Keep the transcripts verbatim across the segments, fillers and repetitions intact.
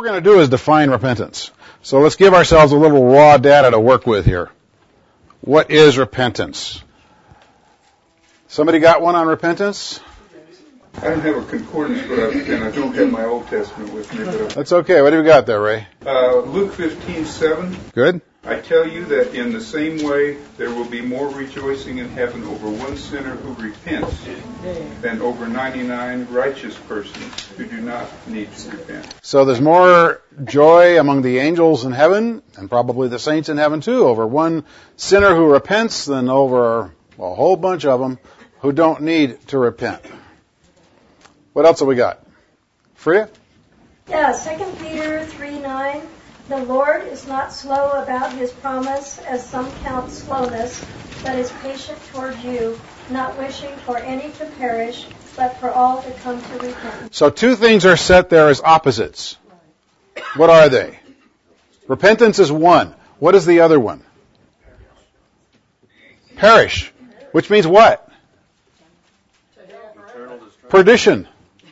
we're going to do is define repentance. So let's give ourselves a little raw data to work with here. What is repentance? Somebody got one on repentance? I don't have a concordance, but I, and I don't have my Old Testament with me. But That's okay. What do we got there, Ray? Uh, Luke fifteen seven. Good. I tell you that in the same way there will be more rejoicing in heaven over one sinner who repents than over ninety-nine righteous persons who do not need to repent. So there's more joy among the angels in heaven, and probably the saints in heaven too, over one sinner who repents than over a whole bunch of them who don't need to repent. What else have we got? Freya? Yeah, Second Peter three nine. The Lord is not slow about his promise, as some count slowness, but is patient toward you, not wishing for any to perish, but for all to come to repentance. So two things are set there as opposites. What are they? Repentance is one. What is the other one? Perish. Which means what? Perdition.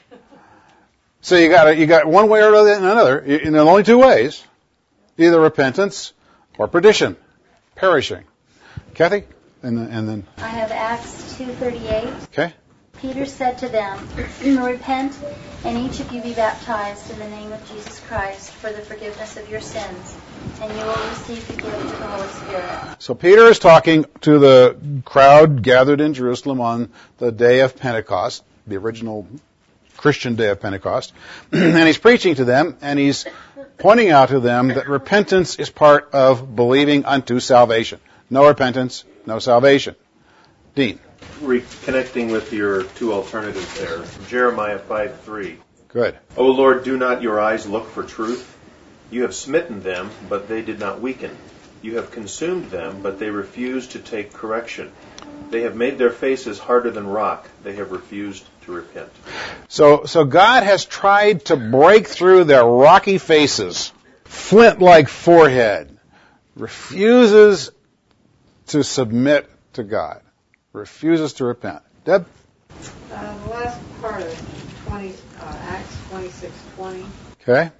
So you got you got one way or another, and there are only two ways. Either repentance or perdition, perishing. Kathy? And then, and then. I have Acts two thirty-eight. Okay. Peter said to them, repent, and each of you be baptized in the name of Jesus Christ for the forgiveness of your sins, and you will receive the gift of the Holy Spirit. So Peter is talking to the crowd gathered in Jerusalem on the day of Pentecost, the original Christian day of Pentecost, and he's preaching to them, and he's pointing out to them that repentance is part of believing unto salvation. No repentance, no salvation. Dean. Reconnecting with your two alternatives there. Jeremiah five three. Good. O Lord, do not your eyes look for truth? You have smitten them, but they did not weaken. You have consumed them, but they refused to take correction. They have made their faces harder than rock. They have refused to repent. So, so God has tried to break through their rocky faces, flint-like forehead, refuses to submit to God, refuses to repent. Deb? Uh, the last part of twenty, uh, Acts twenty-six twenty. Okay.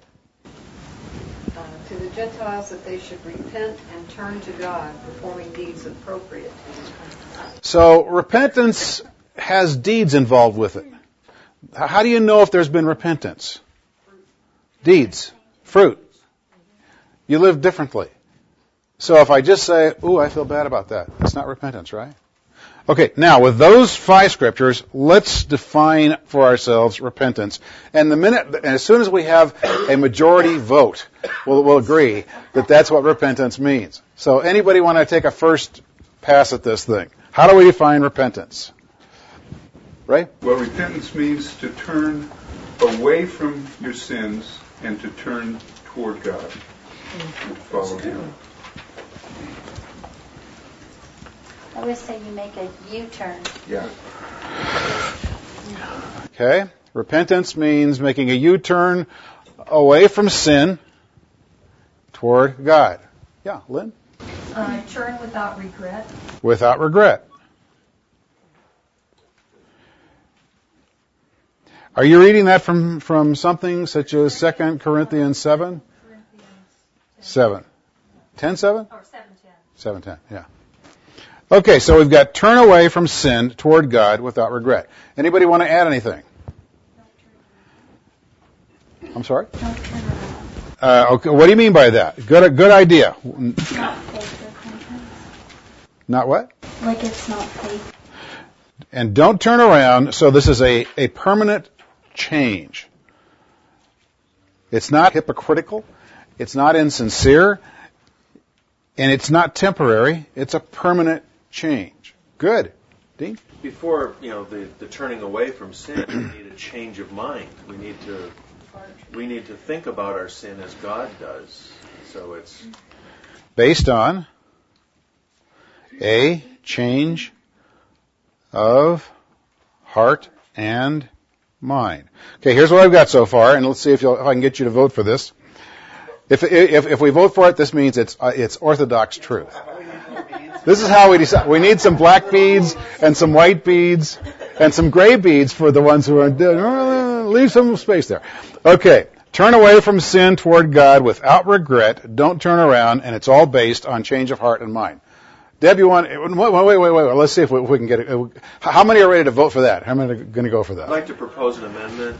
Uh, to the Gentiles that they should repent and turn to God, performing deeds appropriate to His country. So repentance has deeds involved with it. How do you know if there's been repentance? Deeds. Fruit. You live differently. So if I just say, ooh, I feel bad about that, it's not repentance, right? Okay, now with those five scriptures, let's define for ourselves repentance. And the minute, and as soon as we have a majority vote, we'll, we'll agree that that's what repentance means. So anybody want to take a first pass at this thing? How do we define repentance? Right? Well, repentance means to turn away from your sins and to turn toward God and follow Him. I would say you make a U-turn. Yeah. Okay. Repentance means making a U-turn away from sin toward God. Yeah, Lynn? Uh, turn without regret. Without regret. Are you reading that from, from something such as Second Corinthians seven? seven. ten seven? Or seven ten. seven ten, yeah. Okay, so we've got turn away from sin toward God without regret. Anybody want to add anything? I'm sorry? Don't turn around. Uh, okay, what do you mean by that? Good, good idea. Not fake repentance. Not what? Like it's not fake. And don't turn around. So this is a, a permanent change. It's not hypocritical. It's not insincere. And it's not temporary. It's a permanent change. Good. Dean? Before, you know, the, the turning away from sin, we need a change of mind. We need to we need to think about our sin as God does. So it's based on a change of heart and mind. Okay, here's what I've got so far, and let's see if, you'll, if I can get you to vote for this. If if, if we vote for it, this means it's uh, it's orthodox truth. This is how we decide. We need some black beads and some white beads and some gray beads for the ones who are uh, leave some space there. Okay, Turn away from sin toward God without regret. Don't turn around, and it's all based on change of heart and mind. Deb, you want, wait, wait, wait, wait. Let's see if we, if we can get it. How many are ready to vote for that? How many are going to go for that? I'd like to propose an amendment.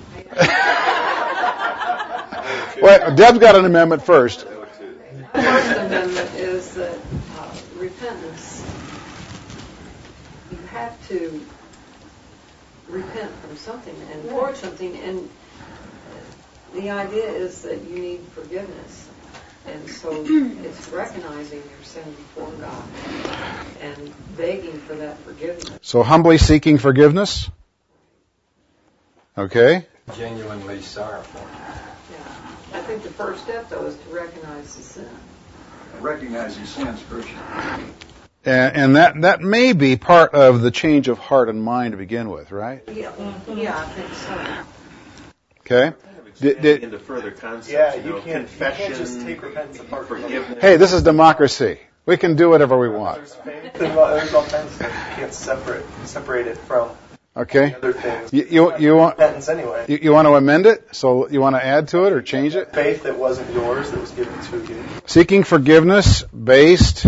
Wait, Deb's got an amendment first. The first amendment is that uh, repentance, you have to repent from something and toward something, and the idea is that you need forgiveness. And so it's recognizing your sin before God and begging for that forgiveness. So humbly seeking forgiveness. Okay. Genuinely sorrowful. Yeah. I think the first step, though, is to recognize the sin. Recognize your sins first. And, and that, that may be part of the change of heart and mind to begin with, right? Yeah, yeah, I think so. Okay. Did, did, into further concepts. Yeah, you, you, know, can't, confession, you can't just take repentance apart from forgiveness. Hey, this is democracy. We can do whatever we want. There's faith. There's all, there's all kinds of stuff. You can't separate separate it from Okay. other things. You, you, you want repentance anyway. you, you want to amend it? So you want to add to it or change it? Faith that wasn't yours, that was given to you. Seeking forgiveness based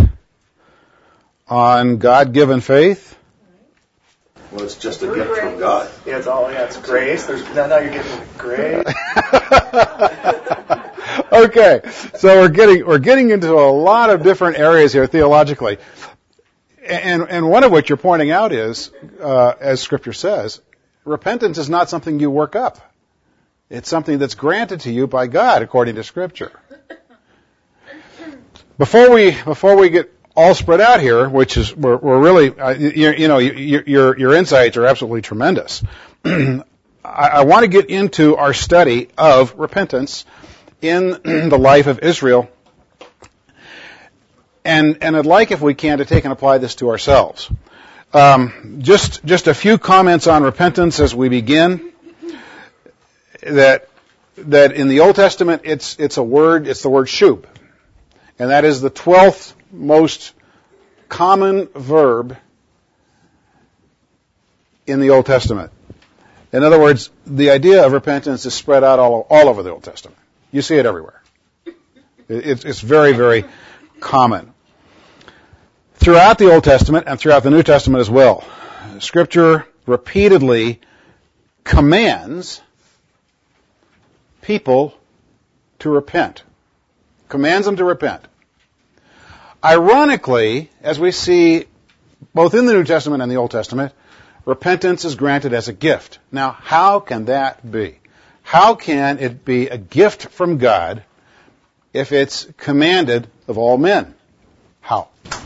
on God-given faith. Well, it's just a gift from God. Yeah, it's all. Yeah, it's grace. There's now, now you're getting grace. Okay, so we're getting we're getting into a lot of different areas here theologically, and and one of which you're pointing out is, uh, as Scripture says, repentance is not something you work up. It's something that's granted to you by God according to Scripture. Before we before we get all spread out here, which is we're, we're really uh, you, you know your, your your insights are absolutely tremendous. I, I want to get into our study of repentance in the life of Israel, and and I'd like, if we can, to take and apply this to ourselves. Um, just just a few comments on repentance as we begin. That that in the Old Testament it's it's a word it's the word shub, and that is the twelfth most common verb in the Old Testament. In other words, the idea of repentance is spread out all, all over the Old Testament. You see it everywhere. It's, it's very, very common. Throughout the Old Testament and throughout the New Testament as well, Scripture repeatedly commands people to repent. Commands them to repent. Ironically, as we see both in the New Testament and the Old Testament, repentance is granted as a gift. Now, how can that be? How can it be a gift from God if it's commanded of all men? How?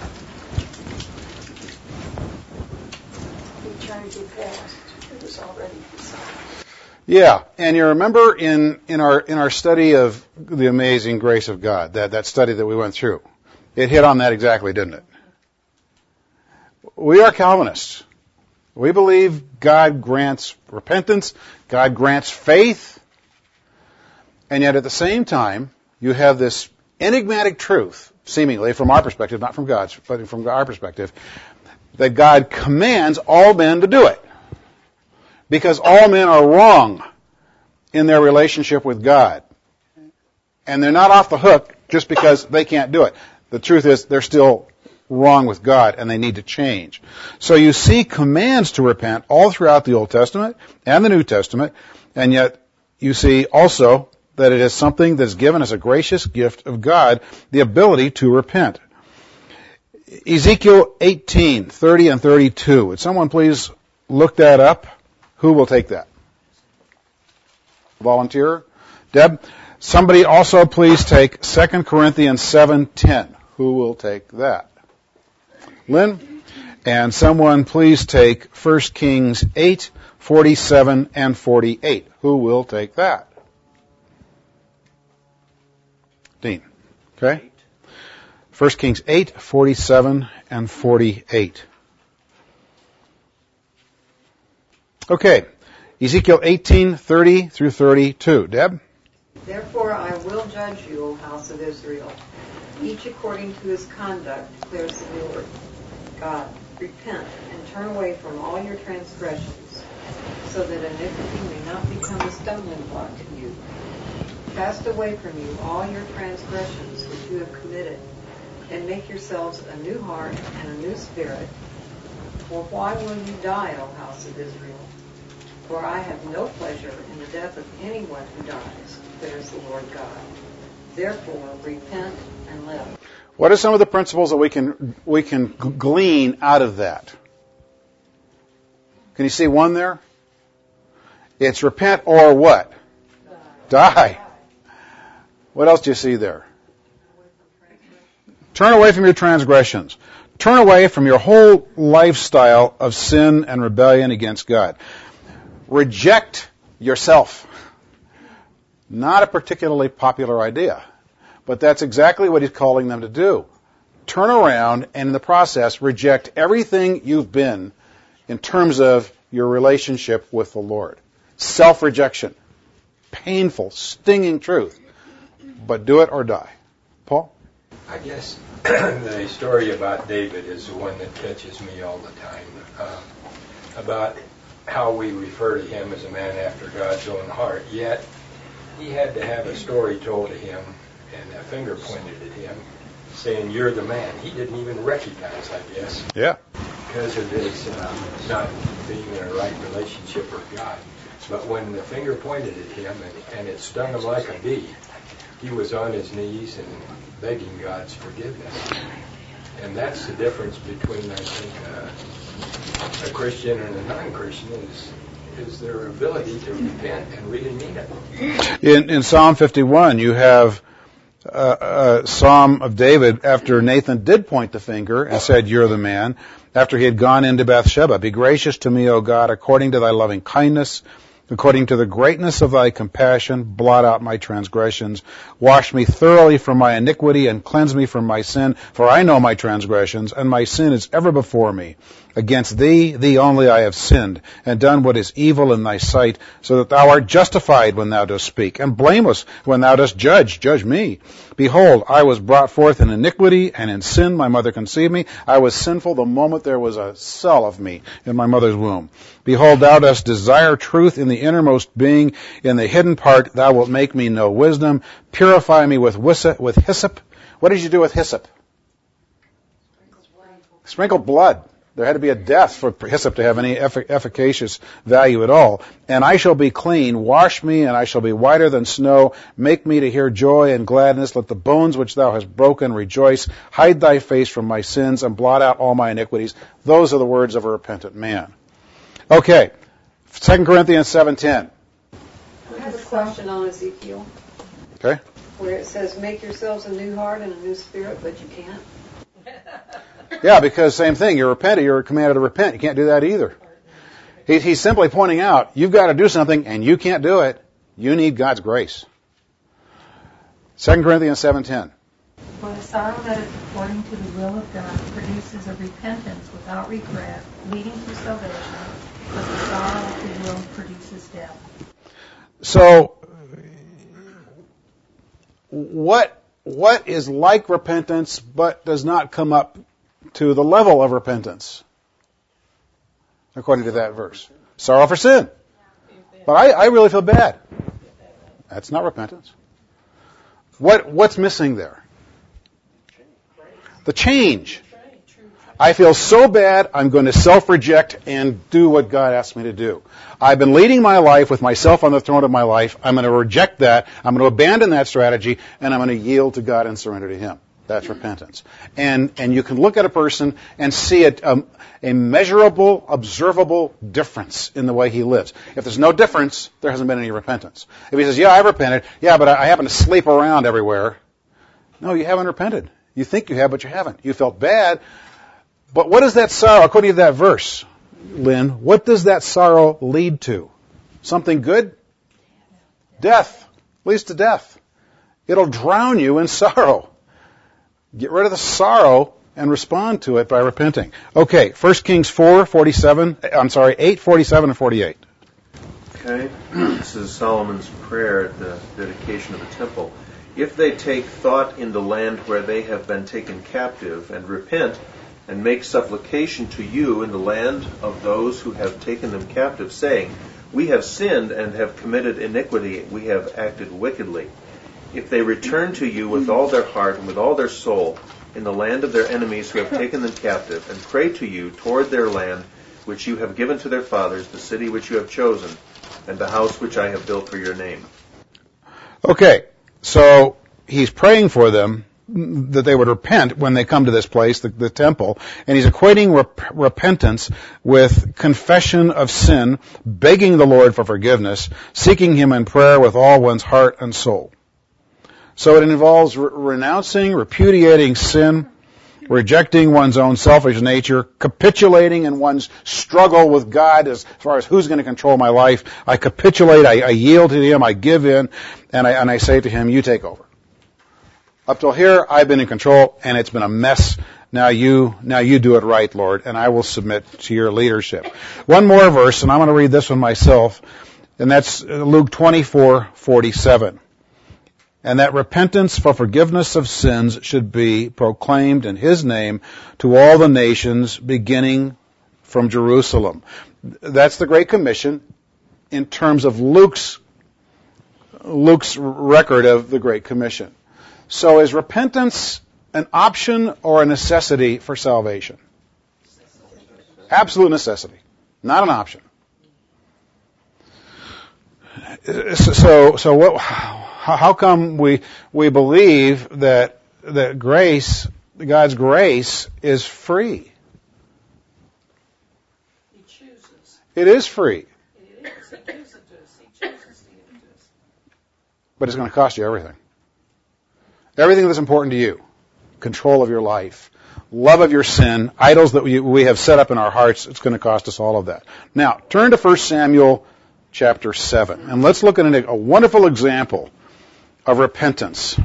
Eternity past, it was already decided. Yeah, and you remember in, in our in our study of the amazing grace of God, that, that study that we went through, it hit on that exactly, didn't it? We are Calvinists. We believe God grants repentance, God grants faith, and yet at the same time, you have this enigmatic truth, seemingly from our perspective, not from God's, but from our perspective, that God commands all men to do it. Because all men are wrong in their relationship with God. And they're not off the hook just because they can't do it. The truth is, they're still wrong with God, and they need to change. So you see commands to repent all throughout the Old Testament and the New Testament, and yet you see also that it is something that is given as a gracious gift of God, the ability to repent. Ezekiel eighteen, thirty and thirty-two. Would someone please look that up? Who will take that? Volunteer? Deb? Somebody also please take Second Corinthians seven ten. Who will take that? Lynn? And someone please take First Kings eight, forty-seven and forty-eight. Who will take that? Dean. Okay? First Kings eight, forty-seven and forty-eight. Okay. Ezekiel eighteen, thirty through thirty-two. Deb? Therefore I will judge you, O house of Israel, each according to his conduct, declares the Lord God. Repent and turn away from all your transgressions, so that iniquity may not become a stumbling block to you. Cast away from you all your transgressions which you have committed, and make yourselves a new heart and a new spirit. For why will you die, O house of Israel? For I have no pleasure in the death of anyone who dies, declares the Lord God. Therefore, repent and live. What are some of the principles that we can we can glean out of that? Can you see one there? It's repent or what? Die. Die. What else do you see there? Turn away from your transgressions. Turn away from your whole lifestyle of sin and rebellion against God. Reject yourself. Not a particularly popular idea, but that's exactly what he's calling them to do. Turn around and in the process reject everything you've been in terms of your relationship with the Lord. Self-rejection. Painful, stinging truth. But do it or die. Paul? I guess the story about David is the one that catches me all the time. Uh, about how we refer to him as a man after God's own heart. Yet, he had to have a story told to him and a finger pointed at him saying, you're the man. He didn't even recognize, I guess. Yeah. Because of his uh, not being in a right relationship with God. But when the finger pointed at him and, and it stung him like a bee, he was on his knees and begging God's forgiveness. And that's the difference between, I think, uh, a Christian and a non-Christian is is their ability to repent and really mean it. In, in Psalm fifty-one, you have a, a Psalm of David after Nathan did point the finger and said, you're the man, after he had gone into Bathsheba. Be gracious to me, O God, according to thy loving kindness. According to the greatness of thy compassion, blot out my transgressions. Wash me thoroughly from my iniquity and cleanse me from my sin. For I know my transgressions, and my sin is ever before me. Against thee, thee only I have sinned, and done what is evil in thy sight, so that thou art justified when thou dost speak, and blameless when thou dost judge. Judge me. Behold, I was brought forth in iniquity, and in sin my mother conceived me. I was sinful the moment there was a cell of me in my mother's womb. Behold, thou dost desire truth in the innermost being. In the hidden part thou wilt make me know wisdom. Purify me with hyssop. With hyssop. What did you do with hyssop? Sprinkle blood. There had to be a death for hyssop to have any effic- efficacious value at all. And I shall be clean. Wash me, and I shall be whiter than snow. Make me to hear joy and gladness. Let the bones which thou hast broken rejoice. Hide thy face from my sins, and blot out all my iniquities. Those are the words of a repentant man. Okay, Second Corinthians seven ten. I have a question on Ezekiel. Okay. Where it says, make yourselves a new heart and a new spirit, but you can't. Yeah, because same thing. You're repentant. You're commanded to repent. You can't do that either. He, he's simply pointing out, you've got to do something, and you can't do it. You need God's grace. Second Corinthians seven ten. For the sorrow that is according to the will of God produces a repentance without regret, leading to salvation, but the sorrow of the world produces death. So, what what is like repentance but does not come up to the level of repentance, according to that verse? Sorrow for sin. But I, I really feel bad. That's not repentance. What what's missing there? The change. I feel so bad, I'm going to self-reject and do what God asked me to do. I've been leading my life with myself on the throne of my life. I'm going to reject that. I'm going to abandon that strategy, and I'm going to yield to God and surrender to Him. That's repentance. And and you can look at a person and see a, um, a measurable, observable difference in the way he lives. If there's no difference, there hasn't been any repentance. If he says, yeah, I've repented, yeah, but I, I happen to sleep around everywhere. No, you haven't repented. You think you have, but you haven't. You felt bad. But what does that sorrow, according to that verse, Lynn, what does that sorrow lead to? Something good? Death. Leads to death. It'll drown you in sorrow. Get rid of the sorrow and respond to it by repenting. Okay, First Kings four forty-seven, I'm sorry, eight forty-seven and forty-eight. Okay, this is Solomon's prayer at the dedication of the temple. If they take thought in the land where they have been taken captive, and repent, and make supplication to you in the land of those who have taken them captive, saying, we have sinned and have committed iniquity, we have acted wickedly. If they return to you with all their heart and with all their soul in the land of their enemies who have taken them captive, and pray to you toward their land which you have given to their fathers, the city which you have chosen, and the house which I have built for your name. Okay, so he's praying for them that they would repent when they come to this place, the, the temple, and he's equating rep- repentance with confession of sin, begging the Lord for forgiveness, seeking him in prayer with all one's heart and soul. So it involves re- renouncing, repudiating sin, rejecting one's own selfish nature, capitulating in one's struggle with God as far as who's going to control my life. I capitulate, I, I yield to him, I give in, and I, and I say to him, you take over. Up till here, I've been in control, and it's been a mess. Now you, now you do it right, Lord, and I will submit to your leadership. One more verse, and I'm going to read this one myself, and that's Luke twenty-four forty-seven. And that repentance for forgiveness of sins should be proclaimed in his name to all the nations, beginning from Jerusalem. That's the Great Commission in terms of Luke's, Luke's record of the Great Commission. So is repentance an option or a necessity for salvation? Absolute necessity, not an option. So, so what, how come we we believe that that grace, God's grace, is free? He chooses. It is free. It is. He gives it to us. He chooses to give it to us. But it's going to cost you everything. Everything that's important to you. Control of your life. Love of your sin. Idols that we, we have set up in our hearts. It's going to cost us all of that. Now, turn to First Samuel chapter seven. And let's look at a, a wonderful example of repentance.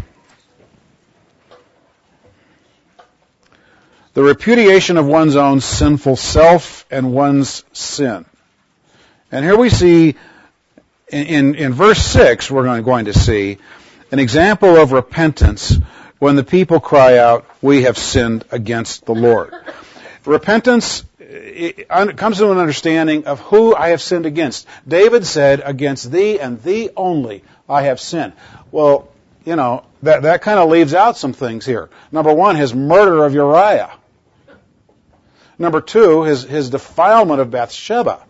The repudiation of one's own sinful self and one's sin. And here we see, in, in, in verse six, we're going, going to see an example of repentance when the people cry out, we have sinned against the Lord. Repentance it comes to an understanding of who I have sinned against. David said, against thee and thee only I have sinned. Well, you know, that, that kind of leaves out some things here. Number one, his murder of Uriah. Number two, his, his defilement of Bathsheba.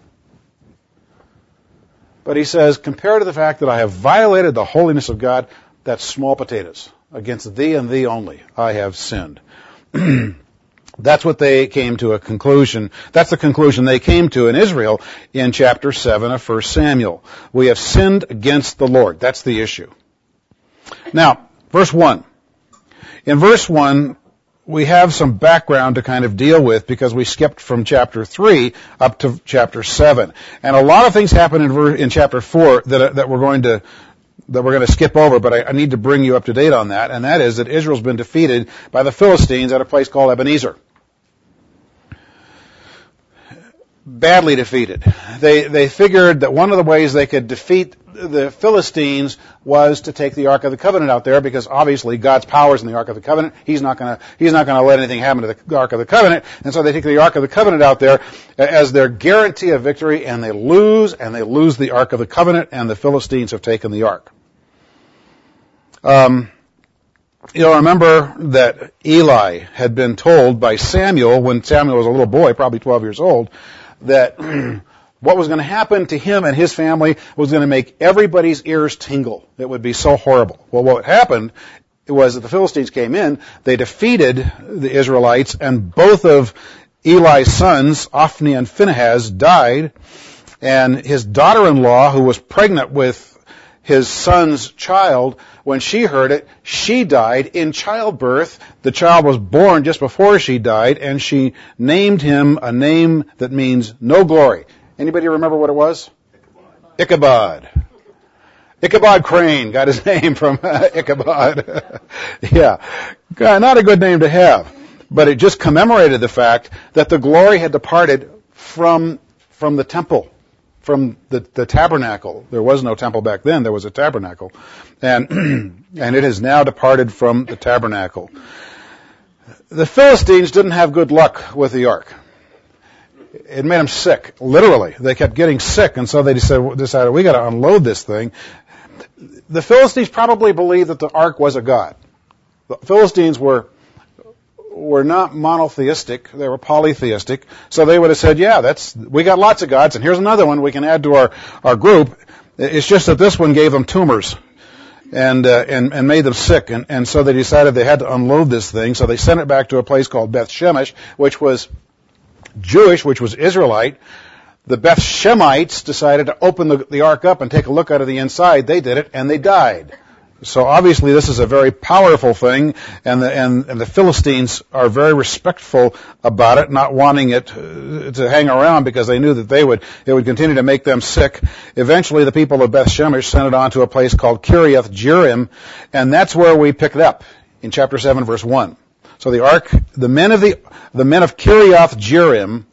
But he says, compared to the fact that I have violated the holiness of God, that's small potatoes. Against thee and thee only I have sinned. That's what they came to a conclusion. That's the conclusion they came to in Israel in chapter seven of First Samuel. We have sinned against the Lord. That's the issue. Now, verse one. In verse one, we have some background to kind of deal with because we skipped from chapter three up to chapter seven. And a lot of things happen in, ver- in chapter four that, that we're going to that we're going to skip over, but I, I need to bring you up to date on that, and that is that Israel's been defeated by the Philistines at a place called Ebenezer. Badly defeated. They they figured that one of the ways they could defeat the Philistines was to take the Ark of the Covenant out there, because obviously God's power is in the Ark of the Covenant. He's not going to He's not going to let anything happen to the Ark of the Covenant, and so they take the Ark of the Covenant out there as their guarantee of victory, and they lose, and they lose the Ark of the Covenant, and the Philistines have taken the Ark. Um, you'll remember that Eli had been told by Samuel, when Samuel was a little boy, probably twelve years old, that what was going to happen to him and his family was going to make everybody's ears tingle. It would be so horrible. Well, what happened was that the Philistines came in, they defeated the Israelites, and both of Eli's sons, Ophni and Phinehas, died, and his daughter-in-law, who was pregnant with his son's child, when she heard it, she died in childbirth. The child was born just before she died, and she named him a name that means no glory. Anybody remember what it was? Ichabod. Ichabod Crane got his name from uh, Ichabod. Yeah. Not a good name to have. But it just commemorated the fact that the glory had departed from, from the temple. From the, the tabernacle. There was no temple back then. There was a tabernacle. And, and it has now departed from the tabernacle. The Philistines didn't have good luck with the ark. It made them sick, literally. They kept getting sick, and so they decided, decided we got to unload this thing. The Philistines probably believed that the ark was a god. The Philistines were were not monotheistic, they were polytheistic, so they would have said, yeah, that's we got lots of gods, and here's another one we can add to our, our group. It's just that this one gave them tumors and uh, and, and made them sick, and, and so they decided they had to unload this thing, so they sent it back to a place called Beth Shemesh, which was Jewish, which was Israelite. The Beth Shemites decided to open the, the ark up and take a look out of the inside. They did it, and they died. So obviously this is a very powerful thing, and the, and, and the Philistines are very respectful about it, not wanting it to, to hang around because they knew that they would it would continue to make them sick. Eventually the people of Beth Shemesh sent it on to a place called Kiriath Jearim, and that's where we pick it up in chapter seven, verse one. So the ark, the men of the the men of Kiriath Jearim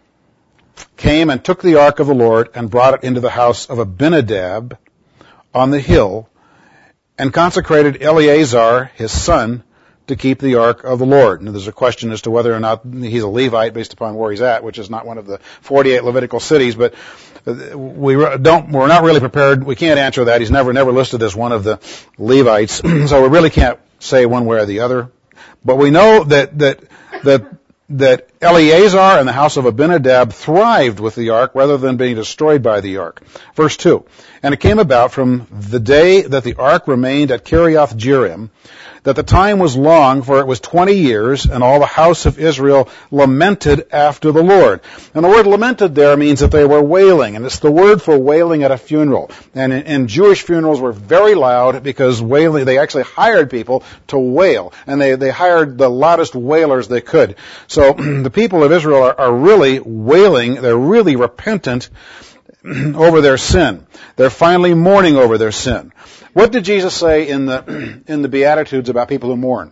came and took the ark of the Lord and brought it into the house of Abinadab on the hill, and consecrated Eleazar, his son, to keep the ark of the Lord. And there's a question as to whether or not he's a Levite based upon where he's at, which is not one of the forty-eight Levitical cities, but we don't, we're not really prepared. We can't answer that. He's never, never listed as one of the Levites, so we really can't say one way or the other. But we know that, that, that, that Eleazar and the house of Abinadab thrived with the ark rather than being destroyed by the ark. Verse two. And it came about from the day that the ark remained at Kiriath Jearim, that the time was long, for it was twenty years, and all the house of Israel lamented after the Lord. And the word lamented there means that they were wailing, and it's the word for wailing at a funeral. And in, in Jewish funerals were very loud because wailing, they actually hired people to wail, and they, they hired the loudest wailers they could. So the people of Israel are, are really wailing, they're really repentant over their sin. They're finally mourning over their sin. What did Jesus say in the in the Beatitudes about people who mourn?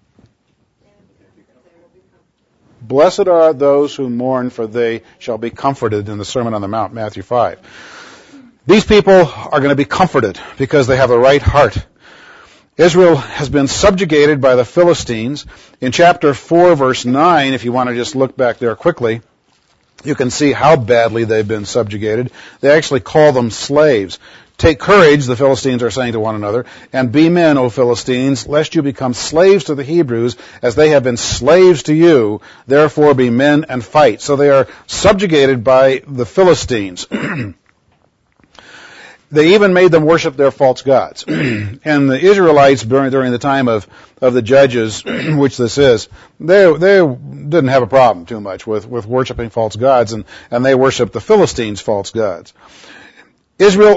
Blessed are those who mourn, for they shall be comforted, in the Sermon on the Mount, Matthew five. These people are going to be comforted because they have the right heart. Israel has been subjugated by the Philistines. In chapter four, verse nine, if you want to just look back there quickly, you can see how badly they've been subjugated. They actually call them slaves. Take courage, the Philistines are saying to one another, and be men, O Philistines, lest you become slaves to the Hebrews, as they have been slaves to you. Therefore be men and fight. So they are subjugated by the Philistines. They even made them worship their false gods. And the Israelites, during, during the time of, of the judges, which this is, they, they didn't have a problem too much with, with worshiping false gods, and, and they worshiped the Philistines' false gods. Israel,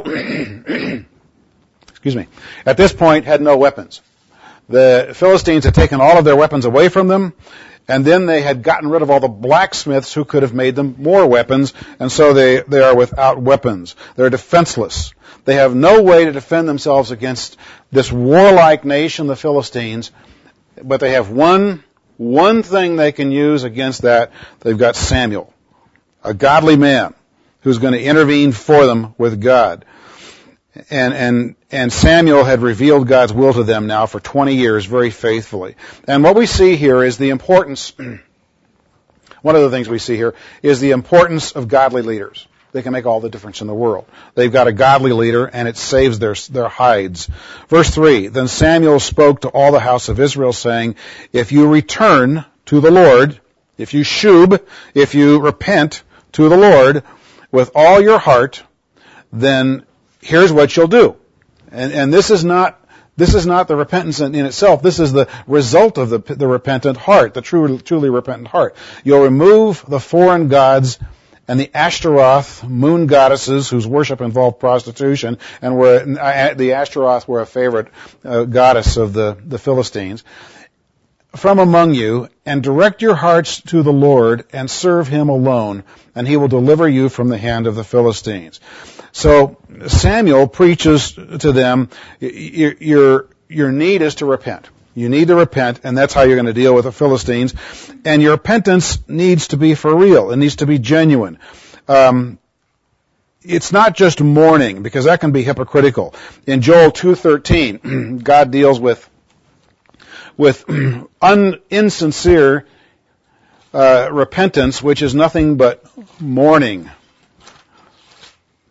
excuse me, at this point had no weapons. The Philistines had taken all of their weapons away from them, and then they had gotten rid of all the blacksmiths who could have made them more weapons, and so they, they are without weapons. They're defenseless. They have no way to defend themselves against this warlike nation, the Philistines, but they have one, one thing they can use against that. They've got Samuel, a godly man, who's going to intervene for them with God. And, and, and Samuel had revealed God's will to them now for twenty years very faithfully. And what we see here is the importance, one of the things we see here is the importance of godly leaders. They can make all the difference in the world. They've got a godly leader, and it saves their, their hides. Verse three, then Samuel spoke to all the house of Israel, saying, if you return to the Lord, if you shub, if you repent to the Lord, with all your heart, then here's what you'll do. And, and this is not, this is not the repentance in, in itself. This is the result of the, the repentant heart, the true, truly repentant heart. You'll remove the foreign gods and the Ashtaroth, moon goddesses whose worship involved prostitution, and were, the Ashtaroth were a favorite uh, goddess of the, the Philistines, from among you, and direct your hearts to the Lord, and serve Him alone, and He will deliver you from the hand of the Philistines. So Samuel preaches to them, your, your need is to repent. You need to repent, and that's how you're going to deal with the Philistines. And your repentance needs to be for real. It needs to be genuine. Um, it's not just mourning, because that can be hypocritical. In Joel two thirteen, God deals with with un, insincere uh, repentance, which is nothing but mourning.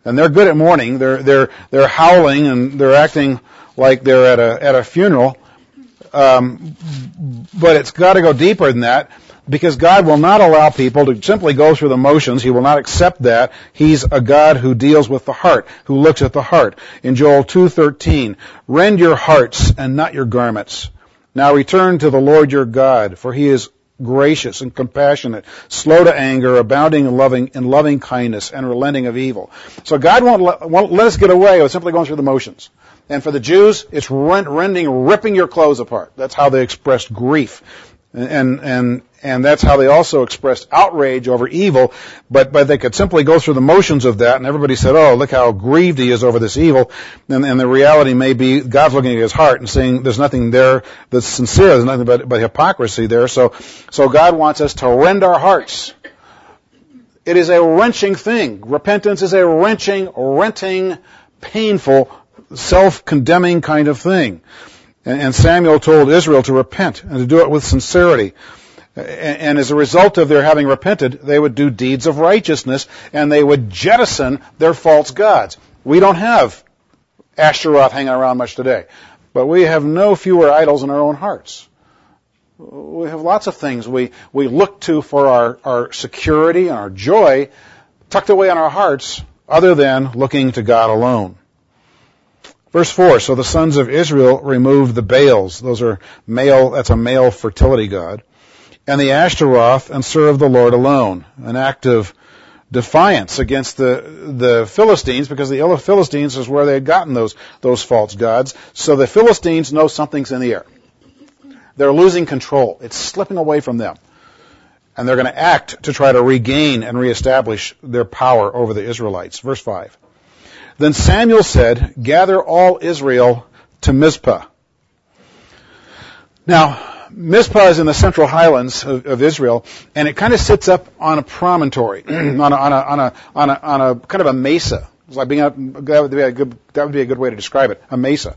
And they're good at mourning. They're they're they're howling and they're acting like they're at a at a funeral. Um, but it's got to go deeper than that, because God will not allow people to simply go through the motions. He will not accept that. He's a God who deals with the heart, who looks at the heart. In Joel two thirteen, rend your hearts and not your garments. Now return to the Lord your God, for he is gracious and compassionate, slow to anger, abounding in loving in loving kindness, and relenting of evil. So God won't let, won't let us get away with simply going through the motions. And for the Jews, it's rend, rending, ripping your clothes apart. That's how they expressed grief, and and and that's how they also expressed outrage over evil. But but they could simply go through the motions of that, and everybody said, "Oh, look how grieved he is over this evil." And, and the reality may be God's looking at his heart and saying, "There's nothing there that's sincere. There's nothing but, but hypocrisy there." So so God wants us to rend our hearts. It is a wrenching thing. Repentance is a wrenching, renting, painful, self-condemning kind of thing. And Samuel told Israel to repent and to do it with sincerity. And as a result of their having repented, they would do deeds of righteousness, and they would jettison their false gods. We don't have Ashtaroth hanging around much today, but we have no fewer idols in our own hearts. We have lots of things we, we look to for our, our security and our joy tucked away in our hearts, other than looking to God alone. Verse four, so the sons of Israel removed the Baals. Those are male, that's a male fertility god. And the Ashtaroth, and served the Lord alone. An act of defiance against the, the Philistines, because the Philistines is where they had gotten those, those false gods. So the Philistines know something's in the air. They're losing control. It's slipping away from them. And they're going to act to try to regain and reestablish their power over the Israelites. Verse five. Then Samuel said, gather all Israel to Mizpah. Now, Mizpah is in the central highlands of, of Israel, and it kind of sits up on a promontory, on a, on a, on a, on a, on a kind of a mesa. It's like being a, that would be a good, that would be a good way to describe it, a mesa.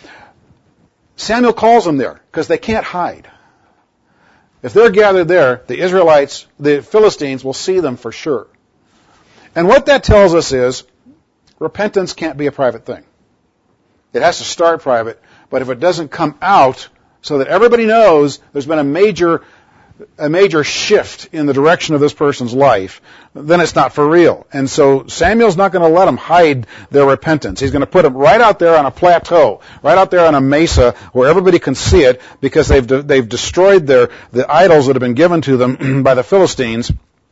Samuel calls them there because they can't hide. If they're gathered there, the Israelites, the Philistines will see them for sure. And what that tells us is, repentance can't be a private thing. It has to start private, but if it doesn't come out so that everybody knows there's been a major a major shift in the direction of this person's life, then it's not for real. And so Samuel's not going to let them hide their repentance. He's going to put them right out there on a plateau, right out there on a mesa where everybody can see it, because they've de- they've destroyed their the idols that have been given to them by the Philistines.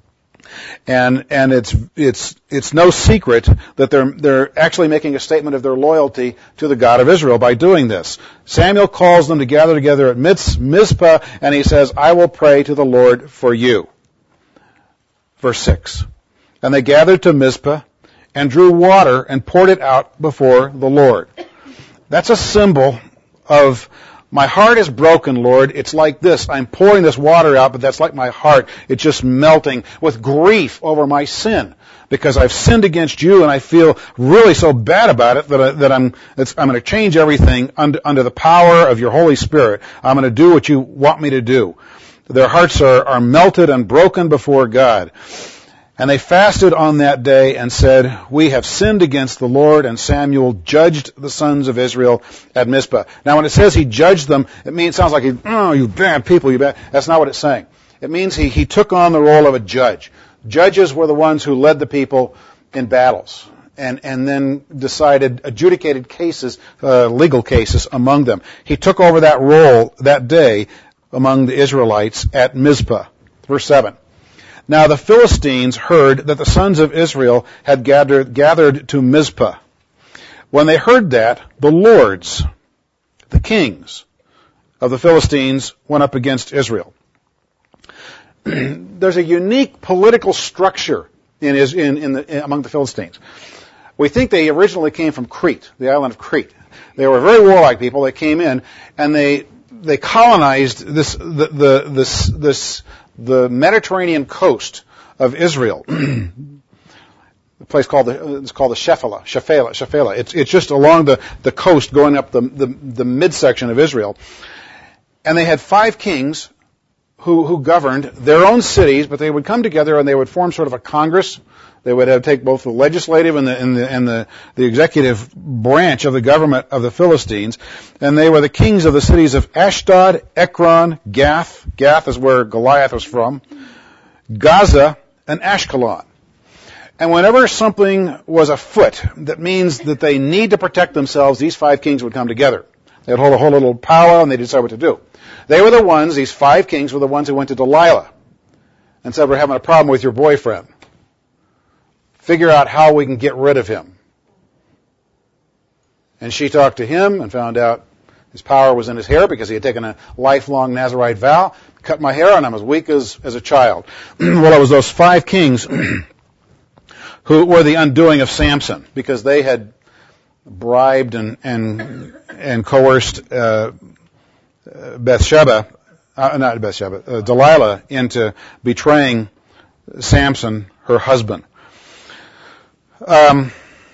And and it's it's it's no secret that they're they're actually making a statement of their loyalty to the God of Israel by doing this. Samuel calls them to gather together at Mizpah, and he says, I will pray to the Lord for you. Verse six. And they gathered to Mizpah and drew water and poured it out before the Lord. That's a symbol of, my heart is broken, Lord. It's like this. I'm pouring this water out, but that's like my heart. It's just melting with grief over my sin, because I've sinned against you, and I feel really so bad about it that, I, that I'm, it's, I'm going to change everything under, under the power of your Holy Spirit. I'm going to do what you want me to do. Their hearts are, are melted and broken before God. And they fasted on that day and said, we have sinned against the Lord. And Samuel judged the sons of Israel at Mizpah. Now, when it says he judged them, it means, it sounds like, he, oh, you bad people, you bad. That's not what it's saying. It means he, he took on the role of a judge. Judges were the ones who led the people in battles, and, and then decided, adjudicated cases, uh, legal cases among them. He took over that role that day among the Israelites at Mizpah. Verse seven. Now the Philistines heard that the sons of Israel had gathered, gathered to Mizpah. When they heard that, the lords, the kings of the Philistines, went up against Israel. There's a unique political structure in, in, in the, in, among the Philistines. We think they originally came from Crete, the island of Crete. They were very warlike people. They came in and they they colonized this the, the this this the Mediterranean coast of Israel. A place called the, it's called the Shephelah, Shephelah, Shephelah. It's it's just along the, the coast going up the, the the midsection of Israel. And they had five kings who, who governed their own cities, but they would come together and they would form sort of a congress. They would have take both the legislative and the and the and the, the executive branch of the government of the Philistines, and they were the kings of the cities of Ashdod, Ekron, Gath. Gath is where Goliath was from, Gaza, and Ashkelon. And whenever something was afoot that means that they need to protect themselves, these five kings would come together. They'd hold a whole little powwow and they'd decide what to do. They were the ones, these five kings were the ones who went to Delilah and said, we're having a problem with your boyfriend. Figure out how we can get rid of him. And she talked to him and found out his power was in his hair because he had taken a lifelong Nazirite vow. Cut my hair and I'm as weak as, as a child. Well, it was those five kings who were the undoing of Samson because they had bribed and and, and coerced uh, Bathsheba, uh, not Bathsheba, uh, Delilah into betraying Samson, her husband. Um,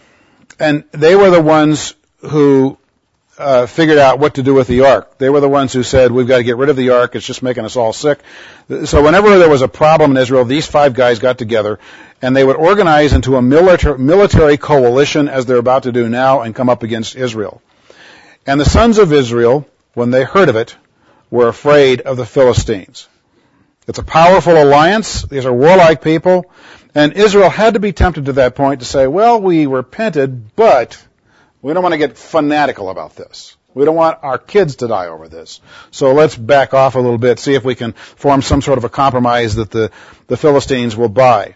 and they were the ones who uh, figured out what to do with the ark. They were the ones who said, we've got to get rid of the ark. It's just making us all sick. So whenever there was a problem in Israel, these five guys got together and they would organize into a military, military coalition as they're about to do now and come up against Israel. And the sons of Israel, when they heard of it, were afraid of the Philistines. It's a powerful alliance. These are warlike people. And Israel had to be tempted to that point to say, well, we repented, but we don't want to get fanatical about this. We don't want our kids to die over this. So let's back off a little bit, see if we can form some sort of a compromise that the, the Philistines will buy.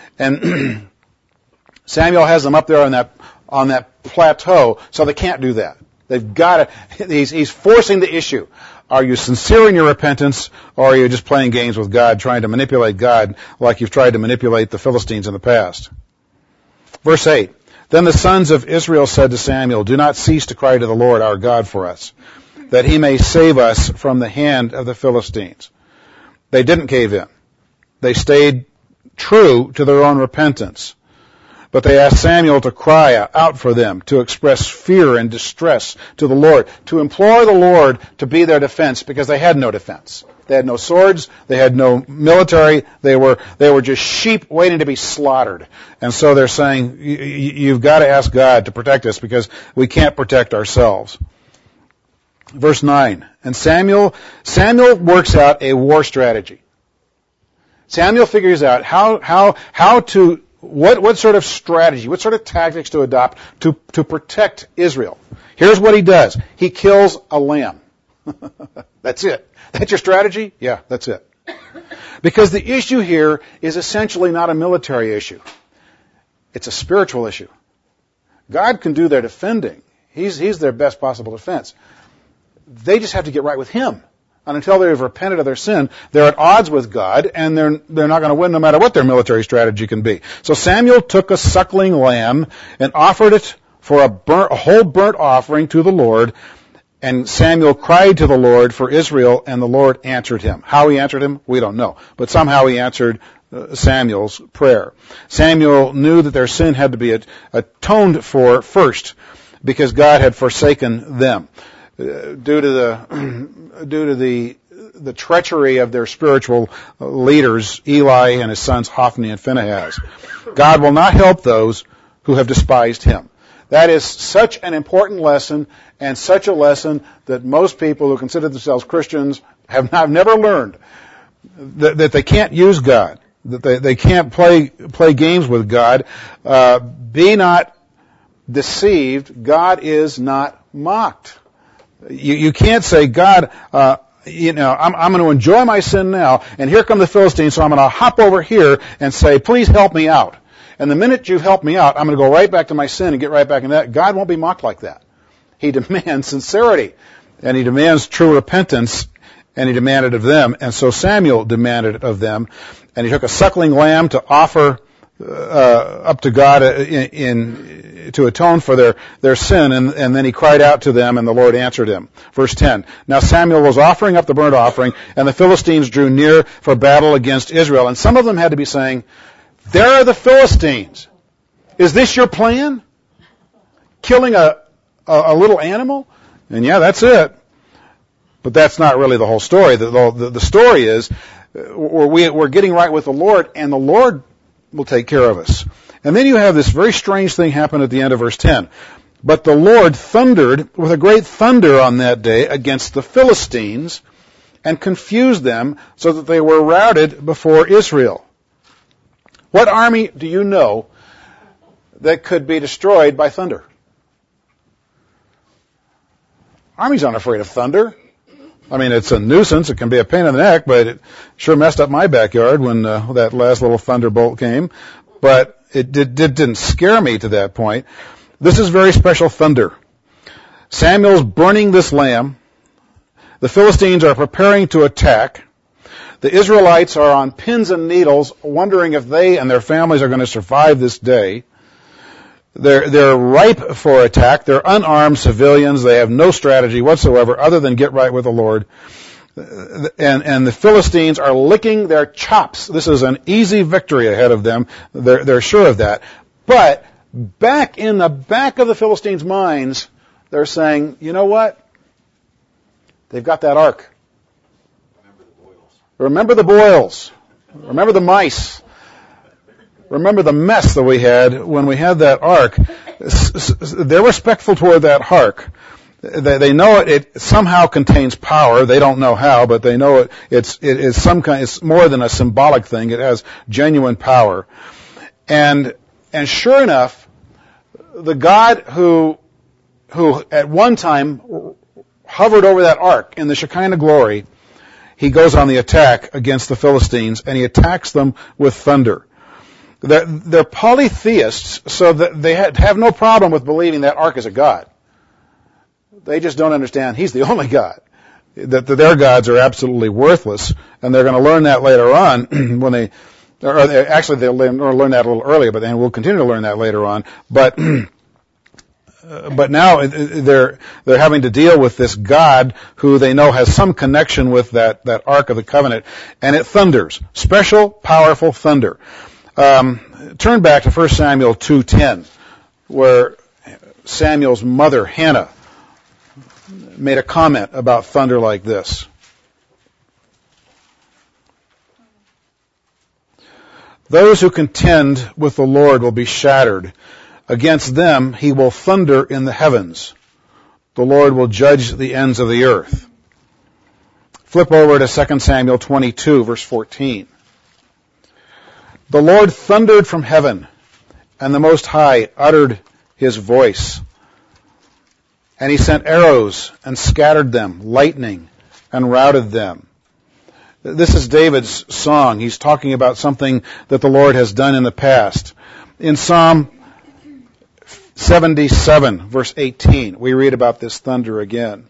And Samuel has them up there on that, on that plateau, so they can't do that. They've got to, he's, he's forcing the issue. Are you sincere in your repentance, or are you just playing games with God, trying to manipulate God like you've tried to manipulate the Philistines in the past? Verse eight, then the sons of Israel said to Samuel, do not cease to cry to the Lord our God for us, that he may save us from the hand of the Philistines. They didn't cave in. They stayed true to their own repentance. But they asked Samuel to cry out for them, to express fear and distress to the Lord, to implore the Lord to be their defense, because they had no defense. They had no swords, they had no military, they were they were just sheep waiting to be slaughtered. And so they're saying, you've got to ask God to protect us because we can't protect ourselves. Verse nine, and Samuel Samuel works out a war strategy. Samuel figures out how how how to What, what sort of strategy, what sort of tactics to adopt to, to protect Israel? Here's what he does. He kills a lamb. That's it. That's your strategy? Yeah, that's it. Because the issue here is essentially not a military issue. It's a spiritual issue. God can do their defending. He's, he's their best possible defense. They just have to get right with Him. And until they've repented of their sin, they're at odds with God, and they're they're not going to win no matter what their military strategy can be. So Samuel took a suckling lamb and offered it for a, burnt, a whole burnt offering to the Lord, and Samuel cried to the Lord for Israel, and the Lord answered him. How he answered him, we don't know. But somehow he answered uh, Samuel's prayer. Samuel knew that their sin had to be atoned for first, because God had forsaken them. Uh, due to the due to the the treachery of their spiritual leaders, Eli and his sons Hophni and Phinehas. God will not help those who have despised Him. That is such an important lesson, and such a lesson that most people who consider themselves Christians have not, have never learned. That, that they can't use God, that they, they can't play play games with God. Uh, be not deceived. God is not mocked. You, you can't say, God, uh, you know, I'm, I'm going to enjoy my sin now, and here come the Philistines, so I'm going to hop over here and say, please help me out. And the minute you've helped me out, I'm going to go right back to my sin and get right back in that. God won't be mocked like that. He demands sincerity, and He demands true repentance, and He demanded of them. And so Samuel demanded it of them, and he took a suckling lamb to offer uh, up to God in, in to atone for their, their sin, and, and then he cried out to them, and the Lord answered him. Verse ten, now Samuel was offering up the burnt offering, and the Philistines drew near for battle against Israel. And some of them had to be saying, there are the Philistines. Is this your plan? Killing a, a, a little animal? And yeah, that's it. But that's not really the whole story. The, the, the story is we're, we're getting right with the Lord, and the Lord will take care of us. And then you have this very strange thing happen at the end of verse ten. But the Lord thundered with a great thunder on that day against the Philistines and confused them so that they were routed before Israel. What army do you know that could be destroyed by thunder? Armies aren't afraid of thunder. I mean, it's a nuisance. It can be a pain in the neck, but it sure messed up my backyard when uh, that last little thunderbolt came. But it, did, it didn't scare me to that point. This is very special thunder. Samuel's burning this lamb. The Philistines are preparing to attack. The Israelites are on pins and needles, wondering if they and their families are going to survive this day. They're, they're ripe for attack. They're unarmed civilians. They have no strategy whatsoever other than get right with the Lord. And, and the Philistines are licking their chops. This is an easy victory ahead of them. They're, they're sure of that. But back in the back of the Philistines' minds, they're saying, you know what? They've got that ark. Remember the boils. Remember the mice. Remember the mess that we had when we had that ark. They're respectful toward that ark. They know it, it somehow contains power. They don't know how, but they know it. It's it is some kind. It's more than a symbolic thing. It has genuine power. And and sure enough, the God who who at one time hovered over that ark in the Shekinah glory, he goes on the attack against the Philistines, and he attacks them with thunder. They're, they're polytheists, so that they have no problem with believing that ark is a god. They just don't understand he's the only God. That their gods are absolutely worthless, and they're going to learn that later on when they, or actually they'll learn that a little earlier, but then we'll continue to learn that later on. But but now they're they're having to deal with this God who they know has some connection with that that Ark of the Covenant, and it thunders, special, powerful thunder. Um, turn back to First Samuel two ten, where Samuel's mother Hannah made a comment about thunder like this. Those who contend with the Lord will be shattered. Against them he will thunder in the heavens. The Lord will judge the ends of the earth. Flip over to Second Samuel twenty-two, verse fourteen. The Lord thundered from heaven, and the Most High uttered his voice. And he sent arrows and scattered them, lightning, and routed them. This is David's song. He's talking about something that the Lord has done in the past. In Psalm seventy-seven, verse eighteen, we read about this thunder again.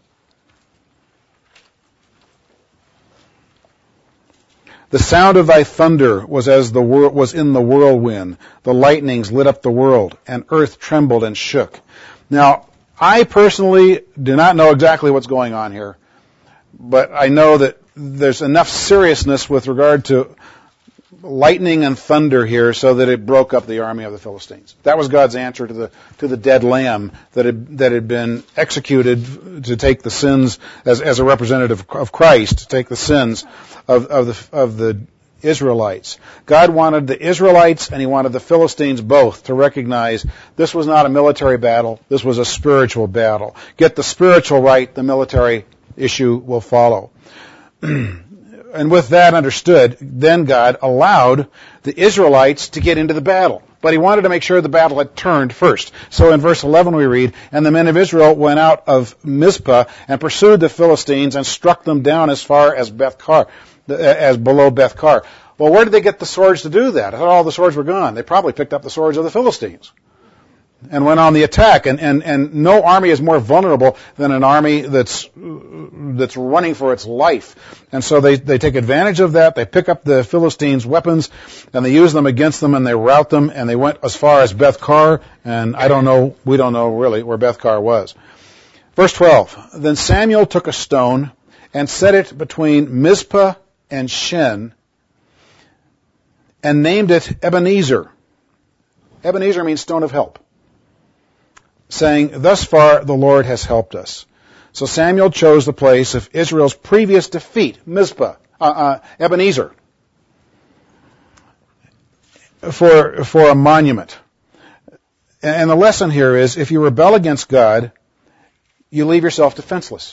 The sound of thy thunder was as the wor- was in the whirlwind. The lightnings lit up the world, and earth trembled and shook. Now, I personally do not know exactly what's going on here, but I know that there's enough seriousness with regard to lightning and thunder here so that it broke up the army of the Philistines. That was God's answer to the to the dead lamb that had that had been executed to take the sins as as a representative of Christ, to take the sins of of the of the Israelites. God wanted the Israelites and he wanted the Philistines both to recognize this was not a military battle, this was a spiritual battle. Get the spiritual right, the military issue will follow. And with that understood, then God allowed the Israelites to get into the battle. But he wanted to make sure the battle had turned first. So in verse eleven we read, and the men of Israel went out of Mizpah and pursued the Philistines and struck them down as far as Beth-Kar, as below Beth-Kar. Well, where did they get the swords to do that? I thought all the swords were gone. They probably picked up the swords of the Philistines and went on the attack. And, and, and no army is more vulnerable than an army that's that's running for its life. And so they, they take advantage of that. They pick up the Philistines' weapons, and they use them against them, and they rout them, and they went as far as Beth-Kar, and I don't know, we don't know really where Beth-Kar was. Verse twelve, then Samuel took a stone and set it between Mizpah and Shen, and named it Ebenezer. Ebenezer means stone of help, saying, thus far the Lord has helped us. So Samuel chose the place of Israel's previous defeat, Mizpah, uh, uh, Ebenezer, for, for a monument. And the lesson here is, if you rebel against God, you leave yourself defenseless.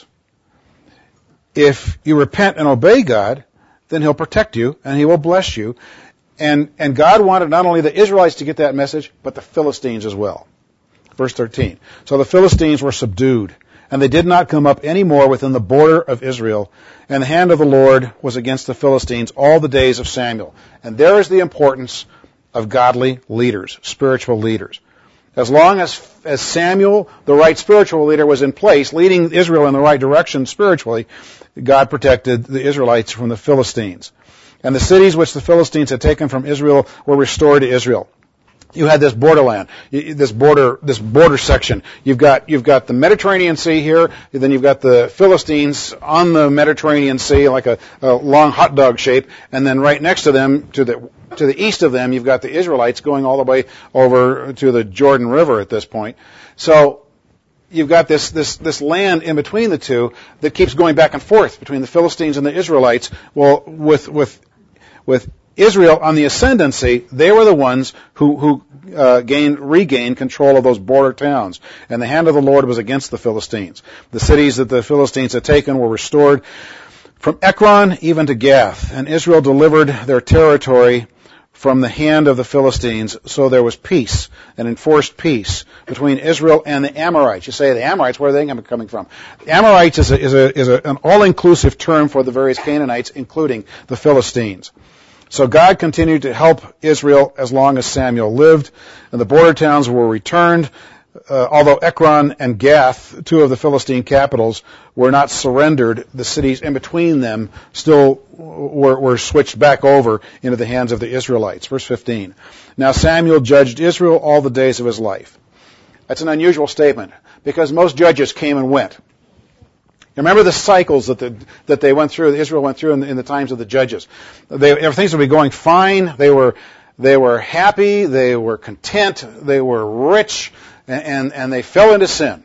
If you repent and obey God, then He'll protect you and He will bless you. And, and God wanted not only the Israelites to get that message, but the Philistines as well. Verse thirteen. So the Philistines were subdued, and they did not come up any more within the border of Israel. And the hand of the Lord was against the Philistines all the days of Samuel. And there is the importance of godly leaders, spiritual leaders. As long as, as Samuel, the right spiritual leader, was in place, leading Israel in the right direction spiritually, God protected the Israelites from the Philistines. And the cities which the Philistines had taken from Israel were restored to Israel. You had this borderland, this border, this border section. You've got, you've got the Mediterranean Sea here, then you've got the Philistines on the Mediterranean Sea, like a, a long hot dog shape, and then right next to them, to the, to the east of them, you've got the Israelites going all the way over to the Jordan River at this point. So, you've got this, this, this land in between the two that keeps going back and forth between the Philistines and the Israelites. Well, with, with, with Israel on the ascendancy, they were the ones who, who uh, gained, regained control of those border towns. And the hand of the Lord was against the Philistines. The cities that the Philistines had taken were restored from Ekron even to Gath. And Israel delivered their territory from the hand of the Philistines, so there was peace, an enforced peace between Israel and the Amorites. You say the Amorites, where are they coming from? The Amorites is, a, is, a, is a, an all-inclusive term for the various Canaanites, including the Philistines. So God continued to help Israel as long as Samuel lived, and the border towns were returned, uh, although Ekron and Gath, two of the Philistine capitals, were not surrendered. The cities in between them still were, were switched back over into the hands of the Israelites. Verse fifteen. Now Samuel judged Israel all the days of his life. That's an unusual statement, because most judges came and went. Remember the cycles that the, that they went through, that Israel went through in the, in the times of the judges. They, things would be going fine. They were, they were happy. They were content. They were rich, and, and, and they fell into sin.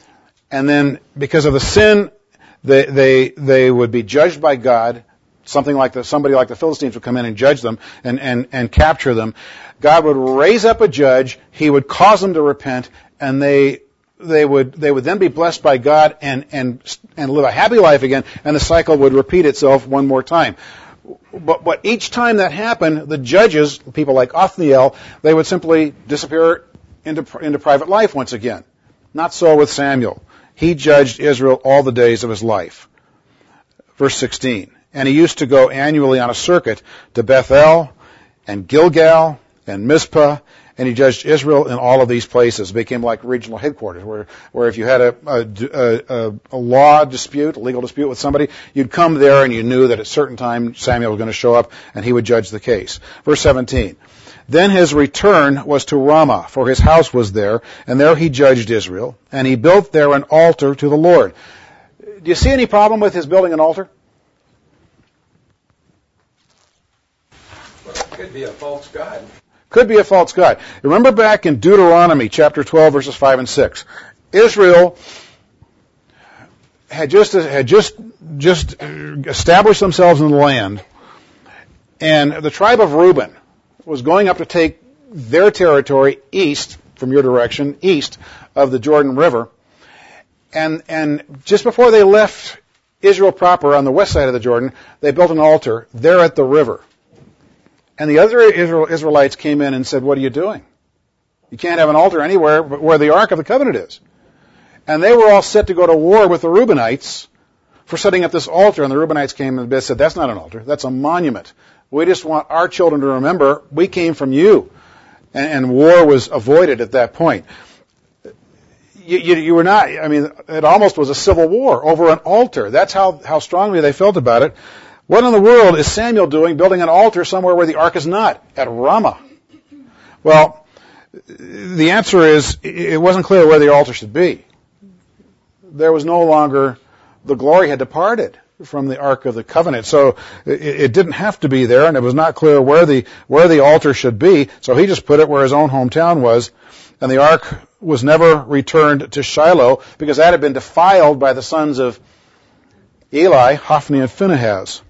And then, because of the sin, they, they, they would be judged by God. Something like the, somebody like the Philistines would come in and judge them and, and, and capture them. God would raise up a judge. He would cause them to repent, and they, they would, they would then be blessed by God and, and, and live a happy life again, and the cycle would repeat itself one more time. But, but each time that happened, the judges, people like Othniel, they would simply disappear into, into private life once again. Not so with Samuel. He judged Israel all the days of his life. Verse sixteen. And he used to go annually on a circuit to Bethel and Gilgal and Mizpah, and he judged Israel in all of these places. It became like regional headquarters, where, where if you had a, a, a, a law dispute, a legal dispute with somebody, you'd come there and you knew that at a certain time Samuel was going to show up and he would judge the case. Verse seventeen. Then his return was to Ramah, for his house was there, and there he judged Israel, and he built there an altar to the Lord. Do you see any problem with his building an altar? Well, it could be a false god. Could be a false god. Remember back in Deuteronomy chapter twelve, verses five and six. Israel had just had just just established themselves in the land, and the tribe of Reuben was going up to take their territory east, from your direction, east of the Jordan River. And, and just before they left Israel proper on the west side of the Jordan, they built an altar there at the river. And the other Israel, Israelites came in and said, what are you doing? You can't have an altar anywhere but where the Ark of the Covenant is. And they were all set to go to war with the Reubenites for setting up this altar. And the Reubenites came and said, that's not an altar, that's a monument. We just want our children to remember we came from you. And, and war was avoided at that point. You, you, you were not, I mean, it almost was a civil war over an altar. That's how, how strongly they felt about it. What in the world is Samuel doing, building an altar somewhere where the ark is not? At Ramah. Well, the answer is, it wasn't clear where the altar should be. There was no longer, the glory had departed from the Ark of the Covenant. So it, it didn't have to be there, and it was not clear where the where the altar should be. So he just put it where his own hometown was, and the Ark was never returned to Shiloh because that had been defiled by the sons of Eli, Hophni and Phinehas.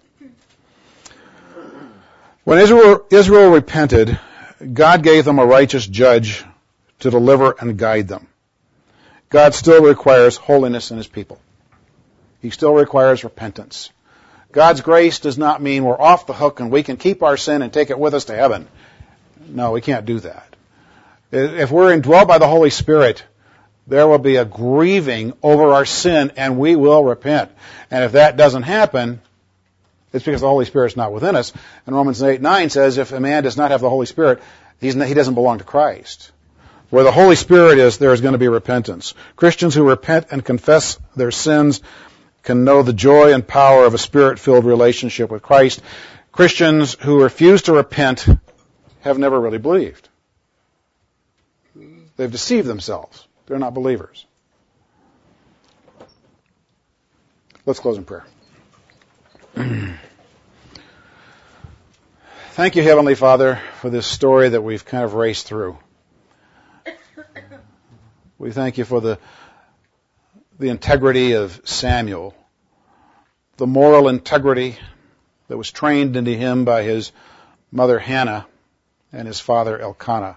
When Israel, Israel repented, God gave them a righteous judge to deliver and guide them. God still requires holiness in His people. He still requires repentance. God's grace does not mean we're off the hook and we can keep our sin and take it with us to heaven. No, we can't do that. If we're indwelt by the Holy Spirit, there will be a grieving over our sin and we will repent. And if that doesn't happen, it's because the Holy Spirit's not within us. And Romans eight nine says if a man does not have the Holy Spirit, he's not, he doesn't belong to Christ. Where the Holy Spirit is, there is going to be repentance. Christians who repent and confess their sins can know the joy and power of a Spirit-filled relationship with Christ. Christians who refuse to repent have never really believed. They've deceived themselves. They're not believers. Let's close in prayer. Thank you, Heavenly Father, for this story that we've kind of raced through. We thank you for the the integrity of Samuel, the moral integrity that was trained into him by his mother Hannah and his father Elkanah,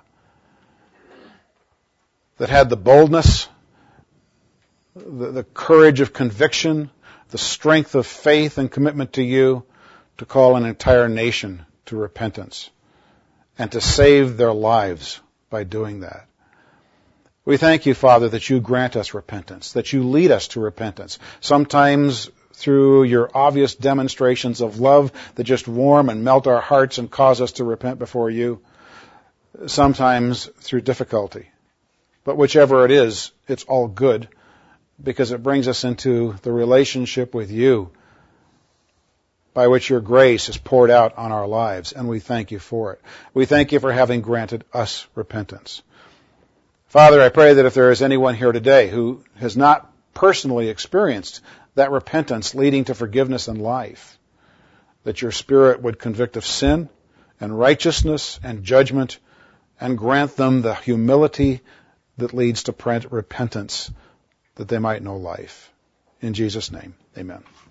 that had the boldness, the, the courage of conviction, the strength of faith and commitment to you to call an entire nation to repentance and to save their lives by doing that. We thank you, Father, that you grant us repentance, that you lead us to repentance, sometimes through your obvious demonstrations of love that just warm and melt our hearts and cause us to repent before you, sometimes through difficulty. But whichever it is, it's all good because it brings us into the relationship with you by which your grace is poured out on our lives, and we thank you for it. We thank you for having granted us repentance. Father, I pray that if there is anyone here today who has not personally experienced that repentance leading to forgiveness and life, that your Spirit would convict of sin and righteousness and judgment and grant them the humility that leads to repentance, that they might know life. In Jesus' name, amen.